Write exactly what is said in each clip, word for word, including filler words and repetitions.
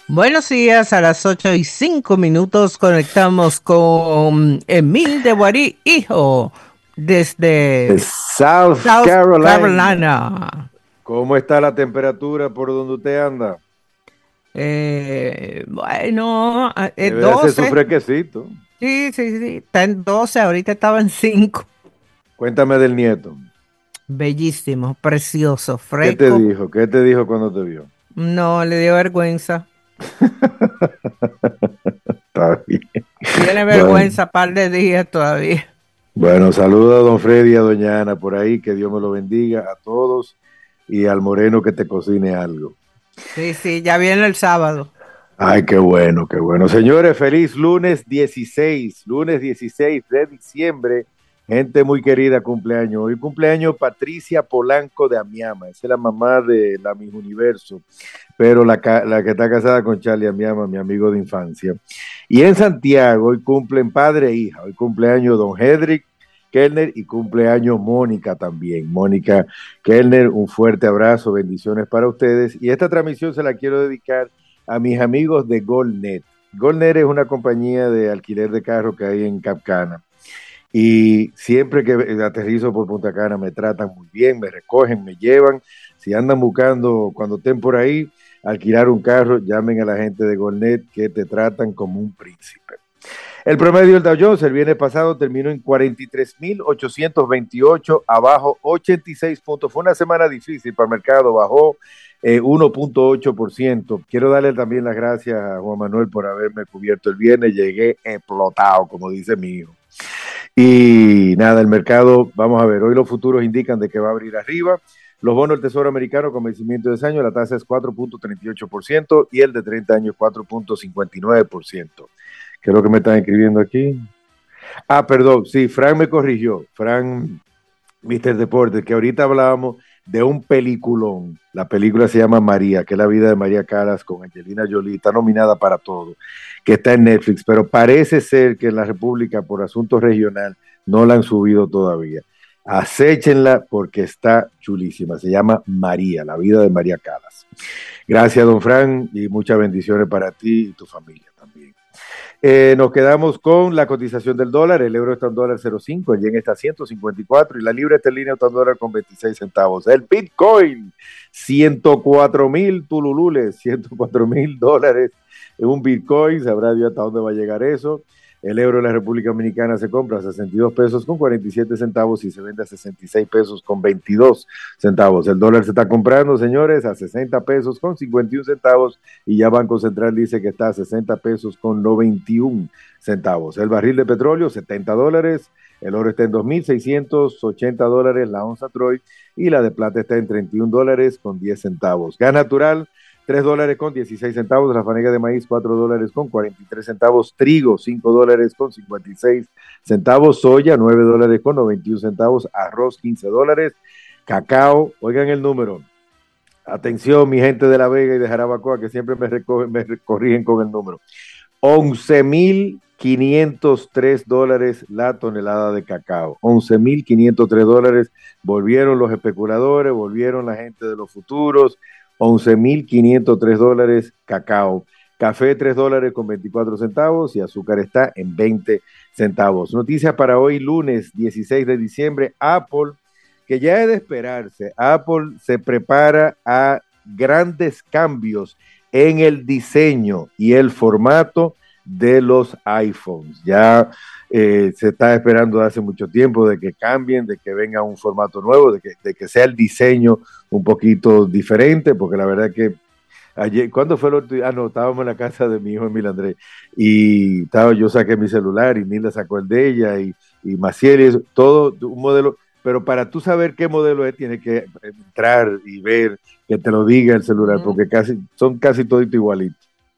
Buenos días, a las ocho y cinco minutos conectamos con Emil de Guarí, hijo, De desde South South Carolina. Carolina. ¿Cómo está la temperatura por donde usted anda? Eh, bueno, a- es Debe de hacer su doce. fresquecito. Sí, sí, sí, está en doce, ahorita estaba en cinco. Cuéntame del nieto. Bellísimo, precioso, ¿Qué te fresco. dijo? ¿Qué te dijo cuando te vio? No, le dio vergüenza. Está bien. Tiene Bueno, vergüenza, par de días todavía. bueno, saluda a don Freddy y a doña Ana por ahí. Que Dios me lo bendiga a todos y al moreno que te cocine algo. Sí, sí, ya viene el sábado. Ay, qué bueno, qué bueno. Señores, feliz lunes dieciséis, lunes dieciséis de diciembre. Gente muy querida, cumpleaños. Hoy cumpleaños Patricia Polanco de Amiama. Esa es la mamá de la Miss Universo, pero la, ca- la que está casada con Charlie Amiama, mi amigo de infancia. Y en Santiago hoy cumplen padre e hija. Hoy cumpleaños don Hedrick Kellner y cumpleaños Mónica también. Mónica Kellner, un fuerte abrazo, bendiciones para ustedes. Y esta transmisión se la quiero dedicar a mis amigos de GoldNet. GoldNet es una compañía de alquiler de carro que hay en Capcana. Y siempre que aterrizo por Punta Cana me tratan muy bien, me recogen, me llevan. Si andan buscando, cuando estén por ahí, alquilar un carro, llamen a la gente de GoldNet que te tratan como un príncipe. El promedio del Dow Jones el viernes pasado terminó en cuarenta y tres mil ochocientos veintiocho, abajo ochenta y seis puntos. Fue una semana difícil para el mercado, bajó eh, uno punto ocho por ciento. Quiero darle también las gracias a Juan Manuel por haberme cubierto el viernes. Llegué explotado, como dice mi hijo. Y nada, el mercado, vamos a ver, hoy los futuros indican de que va a abrir arriba. Los bonos del Tesoro americano con vencimiento de ese año, la tasa es cuatro punto treinta y ocho por ciento y el de treinta años cuatro punto cincuenta y nueve por ciento. ¿Qué es lo que me están escribiendo aquí? Ah, perdón, sí, Frank me corrigió. Frank, míster Deportes, que ahorita hablábamos de un peliculón. La película se llama María, que es la vida de María Calas con Angelina Jolie, está nominada para todo, que está en Netflix, pero parece ser que en la República, por asuntos regional, no la han subido todavía. Acéchenla porque está chulísima. Se llama María, la vida de María Calas. Gracias, don Frank, y muchas bendiciones para ti y tu familia también. Eh, nos quedamos con la cotización del dólar. El euro está en dólar cero punto cinco, el yen está a ciento cincuenta y cuatro y la libra esterlina está en dólar con veintiséis centavos. El Bitcoin, ciento cuatro mil tululules, ciento cuatro mil dólares en un Bitcoin. Sabrá Dios hasta dónde va a llegar eso. El euro en la República Dominicana se compra a sesenta y dos pesos con cuarenta y siete centavos y se vende a sesenta y seis pesos con veintidós centavos. El dólar se está comprando, señores, a sesenta pesos con cincuenta y uno centavos y ya Banco Central dice que está a sesenta pesos con noventa y uno centavos. El barril de petróleo, setenta dólares. El oro está en dos mil seiscientos ochenta dólares, la onza Troy, y la de plata está en treinta y uno dólares con diez centavos. Gas natural, tres dólares con dieciséis centavos, la fanega de maíz, cuatro dólares con cuarenta y tres centavos, trigo, cinco dólares con cincuenta y seis centavos, soya, nueve dólares con noventa y uno centavos, arroz, quince dólares, cacao, oigan el número. Atención, mi gente de La Vega y de Jarabacoa, que siempre me, recogen, me corrigen con el número. once mil quinientos tres dólares la tonelada de cacao. once mil quinientos tres dólares. Volvieron los especuladores, volvieron la gente de los futuros. once mil quinientos tres dólares cacao. Café tres dólares con veinticuatro centavos y azúcar está en veinte centavos. Noticias para hoy, lunes dieciséis de diciembre. Apple, que ya es de esperarse, Apple se prepara a grandes cambios en el diseño y el formato de los iPhones. Ya eh, se está esperando hace mucho tiempo de que cambien, de que venga un formato nuevo, de que, de que sea el diseño un poquito diferente, porque la verdad que ayer, ¿cuándo fue el otro? Ah, no, estábamos en la casa de mi hijo Emil Andrés y estaba, yo saqué mi celular y Nilda sacó el de ella y, y Maciel y eso, todo un modelo, pero para tú saber qué modelo es, tienes que entrar y ver que te lo diga el celular, Ujú. porque casi, son casi toditos igualitos.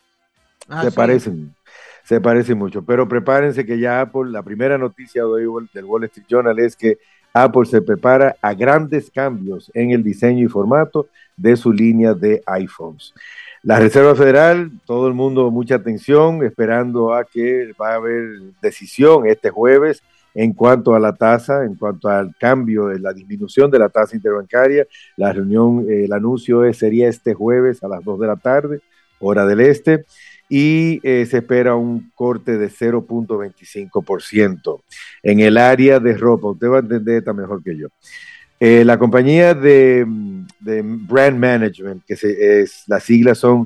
Se Así es. parecen, se parecen mucho, pero prepárense que ya Apple, la primera noticia de hoy del Wall Street Journal es que Apple se prepara a grandes cambios en el diseño y formato de su línea de iPhones. La Reserva Federal, todo el mundo mucha atención, esperando a que va a haber decisión este jueves en cuanto a la tasa, en cuanto al cambio de la disminución de la tasa interbancaria. La reunión, eh, el anuncio es, sería este jueves a las dos de la tarde. hora del este, y eh, se espera un corte de cero punto veinticinco por ciento. En el área de ropa, usted va a entender esta mejor que yo. Eh, la compañía de, de Brand Management, que se, es, las siglas son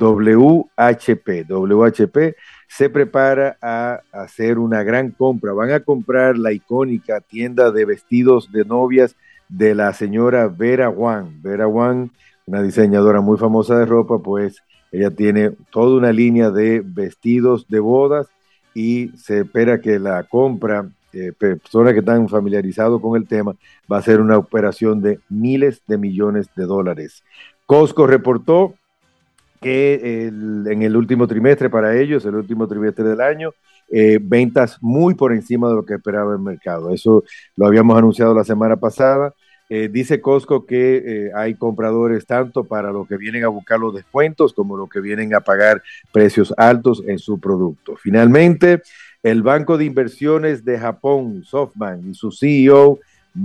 W H P, W H P se prepara a hacer una gran compra. Van a comprar la icónica tienda de vestidos de novias de la señora Vera Wang. Vera Wang, una diseñadora muy famosa de ropa, pues ella tiene toda una línea de vestidos de bodas y se espera que la compra, eh, personas que están familiarizados con el tema, va a ser una operación de miles de millones de dólares. Costco reportó que el, en el último trimestre para ellos, el último trimestre del año, eh, ventas muy por encima de lo que esperaba el mercado. Eso lo habíamos anunciado la semana pasada. Eh, dice Costco que eh, hay compradores tanto para los que vienen a buscar los descuentos como los que vienen a pagar precios altos en su producto. Finalmente, el Banco de Inversiones de Japón, SoftBank, y su C E O,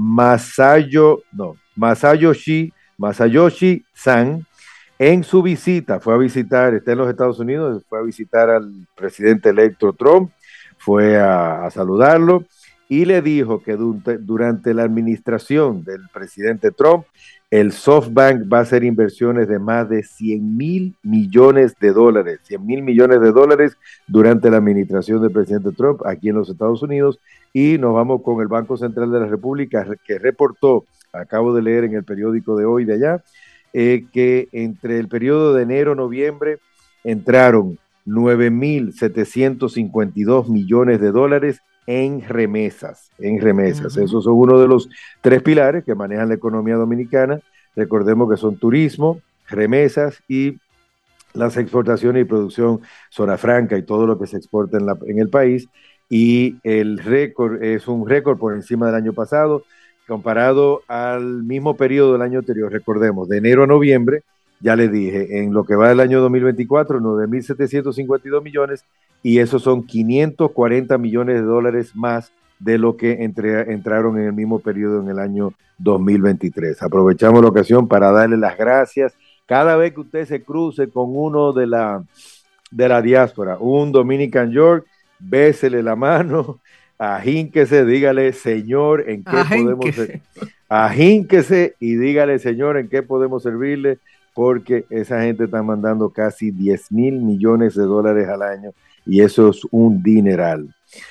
Masayo, no, Masayoshi, Masayoshi Son, en su visita, fue a visitar, está en los Estados Unidos, fue a visitar al presidente electo Trump, fue a, a saludarlo y le dijo que durante, durante la administración del presidente Trump, el SoftBank va a hacer inversiones de más de cien mil millones de dólares, cien mil millones de dólares durante la administración del presidente Trump aquí en los Estados Unidos. Y nos vamos con el Banco Central de la República, que reportó, acabo de leer en el periódico de hoy de allá, Eh, que entre el periodo de enero a noviembre entraron nueve mil setecientos cincuenta y dos millones de dólares en remesas, en remesas. Uh-huh. Esos son uno de los tres pilares que manejan la economía dominicana. Recordemos que son turismo, remesas y las exportaciones y producción zona franca y todo lo que se exporta en, la, en el país. Y el récord es un récord por encima del año pasado, comparado al mismo periodo del año anterior. Recordemos, de enero a noviembre, ya les dije, en lo que va del año dos mil veinticuatro, nueve mil setecientos cincuenta y dos millones, y esos son quinientos cuarenta millones de dólares más de lo que entre, entraron en el mismo periodo en el año dos mil veintitrés. Aprovechamos la ocasión para darle las gracias. Cada vez que usted se cruce con uno de la, de la diáspora, un Dominican York, bésele la mano, ajínquese, dígale, señor, ¿en qué podemos ser? Ajínquese y dígale, señor, ¿en qué podemos servirle? Porque esa gente está mandando casi diez mil millones de dólares al año y eso es un dineral.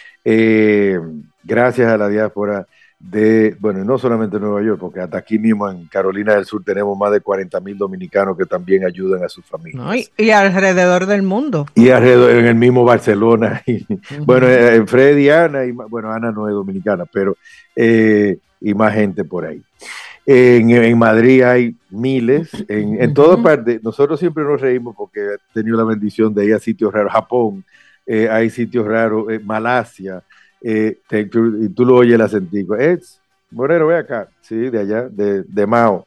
Eh, gracias a la diáspora de, bueno, no solamente en Nueva York, porque hasta aquí mismo en Carolina del Sur tenemos más de cuarenta mil dominicanos que también ayudan a sus familias. No, y, y alrededor del mundo. Y alrededor, en el mismo Barcelona. Y, uh-huh. Bueno, eh, Fred y Ana, y, bueno, Ana no es dominicana, pero eh, y más gente por ahí. En, en Madrid hay miles, en, en todas partes. Nosotros siempre nos reímos porque he tenido la bendición de ir a sitios raros. Japón, eh, hay sitios raros, eh, Malasia, eh, te, tú, y tú lo oyes el acentico. Es, Moreno, ve acá, sí, de allá, de, de Mao.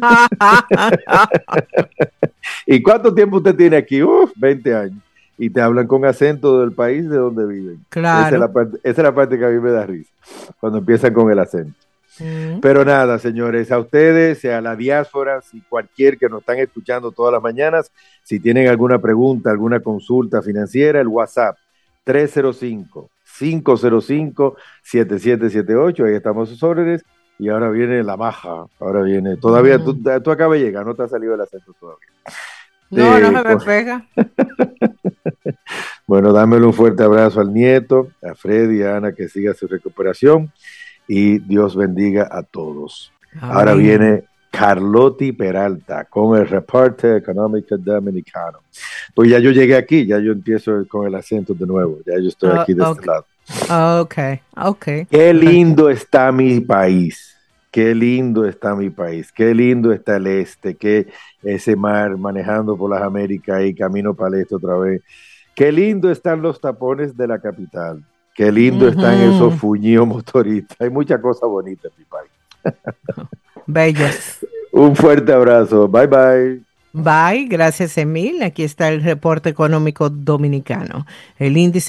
¿Y cuánto tiempo usted tiene aquí? Uf, veinte años. Y te hablan con acento del país de donde viven. Claro. Esa es la parte, esa es la parte que a mí me da risa, cuando empiezan con el acento. Mm. Pero nada, señores, a ustedes, a la diáspora, si cualquier que nos están escuchando todas las mañanas, si tienen alguna pregunta, alguna consulta financiera, el WhatsApp tres cero cinco, cinco cero cinco, siete siete siete ocho, ahí estamos a sus órdenes. Y ahora viene la maja, ahora viene, todavía, mm. tú, tú acabas de llegar, no te ha salido el acento todavía. No, de, no se me con... pega. Bueno, dámelo un fuerte abrazo al nieto, a Freddy y a Ana, que siga su recuperación. Y Dios bendiga a todos. Amén. Ahora viene Carlotti Peralta con el reporte económico dominicano. Pues ya yo llegué aquí, ya yo empiezo con el acento de nuevo, ya yo estoy aquí uh, de okay. este lado. Ok, ok. Qué lindo está mi país, qué lindo está mi país, qué lindo está el este, que ese mar manejando por las Américas y camino para el este otra vez. Qué lindo están los tapones de la capital. Qué lindo uh-huh. están esos fuñidos motoristas. Hay muchas cosas bonitas en mi país. Bellas. Un fuerte abrazo. Bye, bye. Bye. Gracias, Emil. Aquí está el reporte económico dominicano. El índice